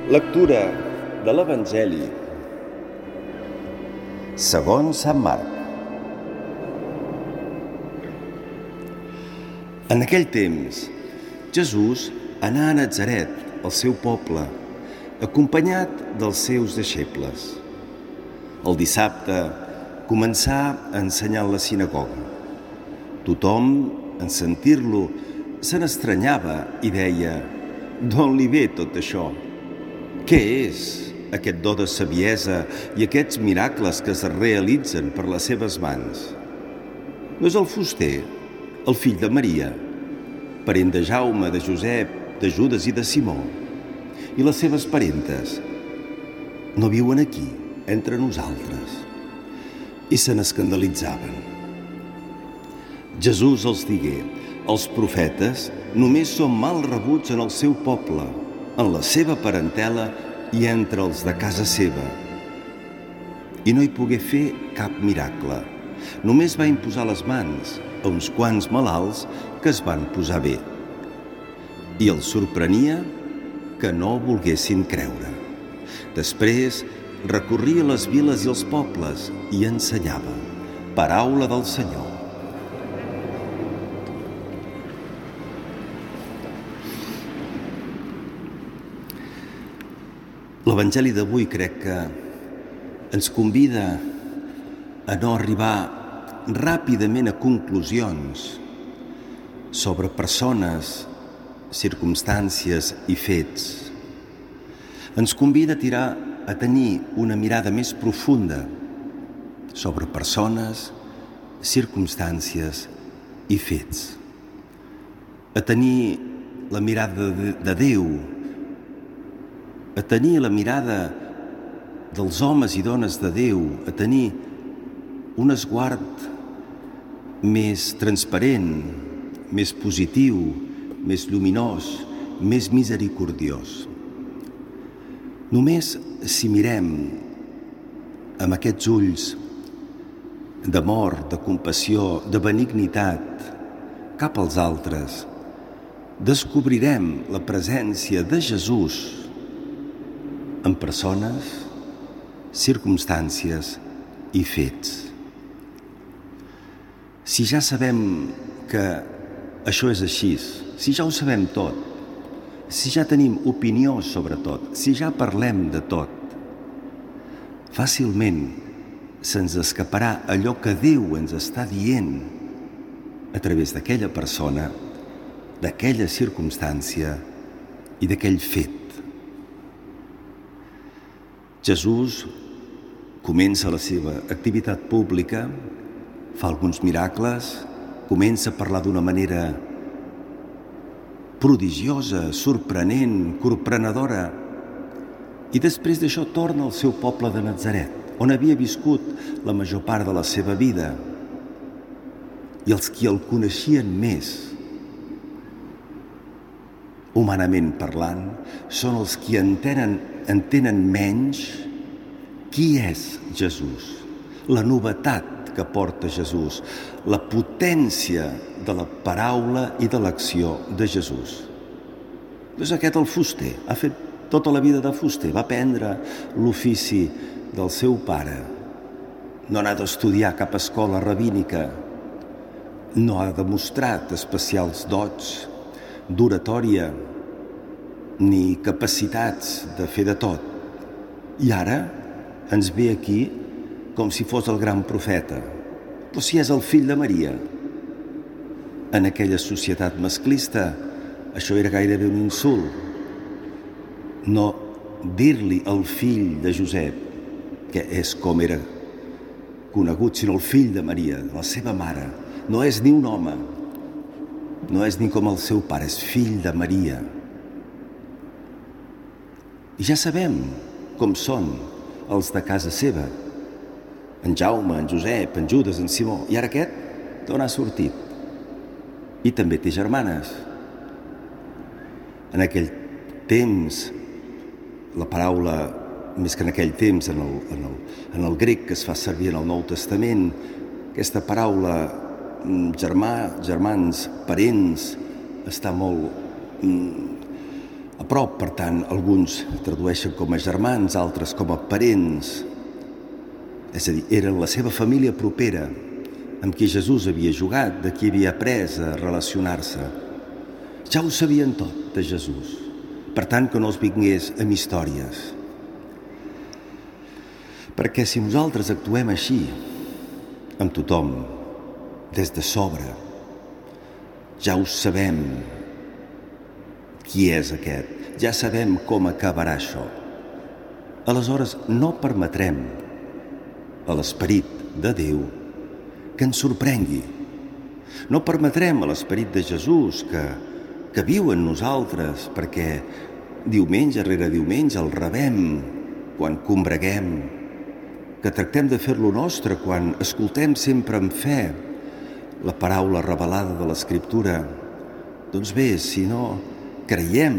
Lectura de l'Evangeli segons Sant Marc. En aquell temps, Jesús anà a Natzaret, el seu poble, acompanyat dels seus deixebles. El dissabte començà a ensenyar a la sinagoga. Tothom, en sentir-lo, se n'estranyava i deia: «D'on li ve tot això? Què és aquest do de saviesa i aquests miracles que es realitzen per les seves mans? No és el fuster, el fill de Maria, parent de Jaume, de Josep, de Judes i de Simó? I les seves parentes no viuen aquí, entre nosaltres?» I se n'escandalitzaven. Jesús els digué: «Els profetes només són mal rebuts en el seu poble, en la seva parentela i entre els de casa seva». I no hi pogué fer cap miracle. Només va imposar les mans a uns quants malalts que es van posar bé. I els sorprenia que no volguessin creure. Després recorria les viles i els pobles i ensenyava. Paraula del Senyor. L'Evangeli d'avui crec que ens convida a no arribar ràpidament a conclusions sobre persones, circumstàncies i fets. Ens convida a tenir una mirada més profunda sobre persones, circumstàncies i fets. A tenir la mirada de Déu, a tenir la mirada dels homes i dones de Déu, a tenir un esguard més transparent, més positiu, més lluminós, més misericordiós. Només si mirem amb aquests ulls d'amor, de compassió, de benignitat cap als altres, descobrirem la presència de Jesús en persones, circumstàncies i fets. Si ja sabem que això és així, si ja ho sabem tot, si ja tenim opinió sobre tot, si ja parlem de tot, fàcilment se'ns escaparà allò que Déu ens està dient a través d'aquella persona, d'aquella circumstància i d'aquell fet. Jesús comença la seva activitat pública, fa alguns miracles, comença a parlar d'una manera prodigiosa, sorprenent, corprenedora, i després d'això torna al seu poble de Natzaret, on havia viscut la major part de la seva vida. I els qui el coneixien més, humanament parlant, són els qui entenen menys qui és Jesús, la novetat que porta Jesús, la potència de la paraula i de l'acció de Jesús. És aquest el fuster, ha fet tota la vida de fuster, va aprendre l'ofici del seu pare, no ha anat a estudiar cap escola rabínica, no ha demostrat especials dots d'oratòria ni capacitats de fer de tot. I ara ens ve aquí com si fos el gran profeta. Però si és el fill de Maria. En aquella societat masclista, això era gairebé un insult. No dir-li el fill de Josep, que és com era conegut, sinó el fill de Maria, de la seva mare. No és ni un home, no és ni com el seu pare, és fill de Maria. I ja sabem com són els de casa seva, en Jaume, en Josep, en Judes, en Simó. I ara aquest, d'on ha sortit? I també té germanes. En aquell temps, la paraula, més que en aquell temps, en el grec que es fa servir en el Nou Testament, aquesta paraula germà, germans, parents, està molt a prop, per tant, alguns tradueixen com a germans, altres com a parents. És a dir, eren la seva família propera, amb qui Jesús havia jugat, de qui havia après a relacionar-se. Ja ho sabien tot de Jesús, per tant que no els vingués amb històries. Perquè si nosaltres actuem així, amb tothom, des de sobre, ja ho sabem qui és aquest, ja sabem com acabarà això. Aleshores no permetrem a l'Esperit de Déu que ens sorprengui. No permetrem a l'Esperit de Jesús que viu en nosaltres, perquè diumenge rere diumenge el rebem quan combreguem, que tractem de fer-lo nostre quan escoltem sempre amb fe la paraula revelada de l'Escriptura. Doncs bé, si no creiem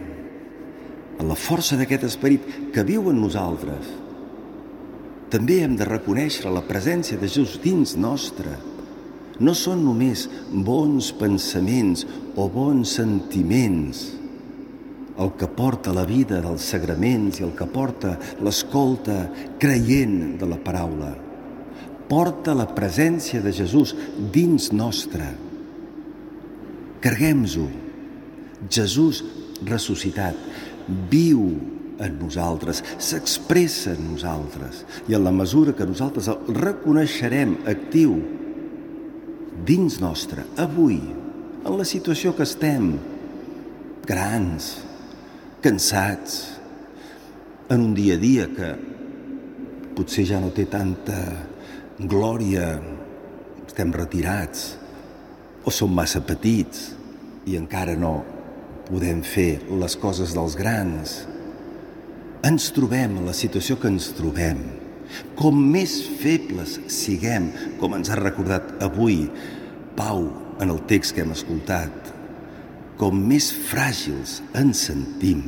en la força d'aquest Esperit que viu en nosaltres, també hem de reconèixer la presència de Jesús dins nostre. No són només bons pensaments o bons sentiments el que porta la vida dels sagraments i el que porta l'escolta creient de la paraula. Porta la presència de Jesús dins nostre. Carreguem-ho. Jesús ressuscitat viu en nosaltres, s'expressa en nosaltres, i en la mesura que nosaltres el reconeixerem actiu dins nostre, avui, en la situació que estem, grans, cansats, en un dia a dia que potser ja no té tanta glòria, estem retirats, o som massa petits i encara no podem fer les coses dels grans. Ens trobem en la situació que ens trobem. Com més febles siguem, com ens ha recordat avui Pau en el text que hem escoltat, com més fràgils ens sentim,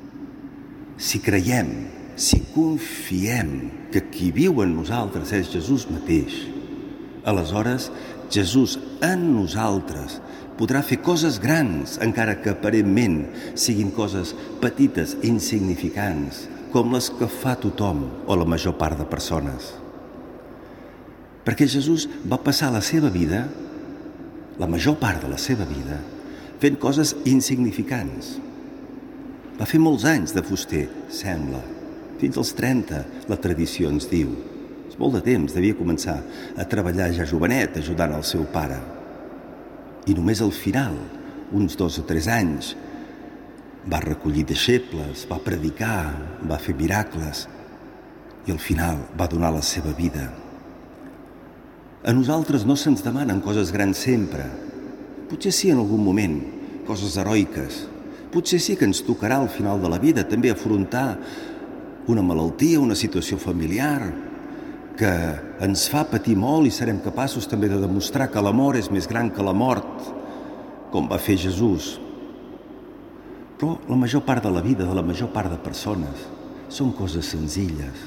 si creiem, si confiem que qui viu en nosaltres és Jesús mateix, aleshores Jesús en nosaltres podrà fer coses grans, encara que aparentment siguin coses petites i insignificants, com les que fa tothom o la major part de persones. Perquè Jesús va passar la seva vida, la major part de la seva vida, fent coses insignificants. Va fer molts anys de fuster, sembla, fins als 30, la tradició ens diu. És molt de temps, devia començar a treballar ja jovenet, ajudant el seu pare. I només al final, uns 2 o 3 anys, va recollir deixebles, va predicar, va fer miracles i al final va donar la seva vida. A nosaltres no se'ns demanen coses grans sempre. Potser sí en algun moment, coses heroiques. Potser sí que ens tocarà al final de la vida també afrontar una malaltia, una situació familiar, que ens fa patir molt i serem capaços també de demostrar que l'amor és més gran que la mort, com va fer Jesús. Però la major part de la vida de la major part de persones són coses senzilles.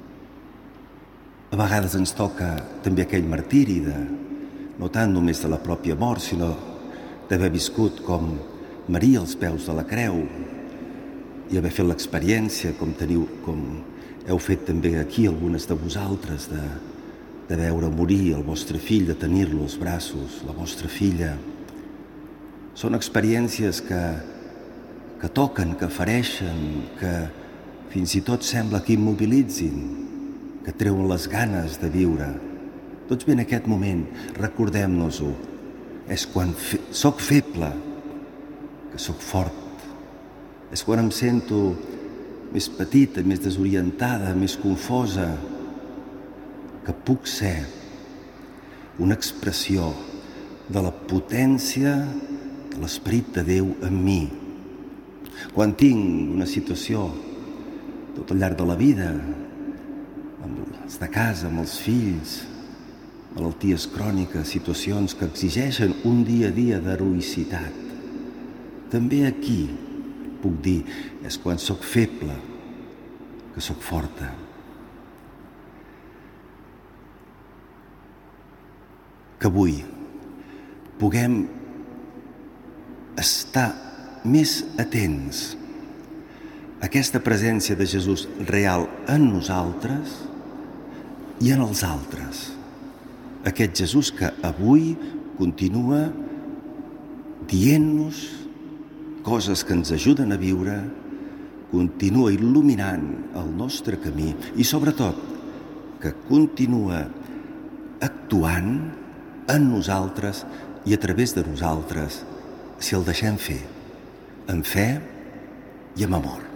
A vegades ens toca també aquell martiri no tant només de la pròpia mort, sinó d'haver viscut com Maria als peus de la creu i haver fet l'experiència, com heu fet també aquí algunes de vosaltres, de veure morir el vostre fill, de tenir-lo als braços, la vostra filla. Són experiències que toquen, que fereixen, que fins i tot sembla que immobilitzin, que treuen les ganes de viure. Doncs bé, en aquest moment, recordem-nos-ho. És quan soc feble que soc fort. És quan em sento més petita, més desorientada, més confosa, que puc ser una expressió de la potència de l'Esperit de Déu en mi. Quan tinc una situació tot al llarg de la vida, amb els de casa, amb els fills, malalties cròniques, situacions que exigeixen un dia a dia d'heroïcitat, també aquí puc dir, és quan sóc feble que sóc forta. Que avui puguem estar més atents aquesta presència de Jesús real en nosaltres i en els altres. Aquest Jesús que avui continua dient-nos coses que ens ajuden a viure, continua il·luminant el nostre camí i, sobretot, que continua actuant en nosaltres i a través de nosaltres si el deixem fer, amb fe i amb amor.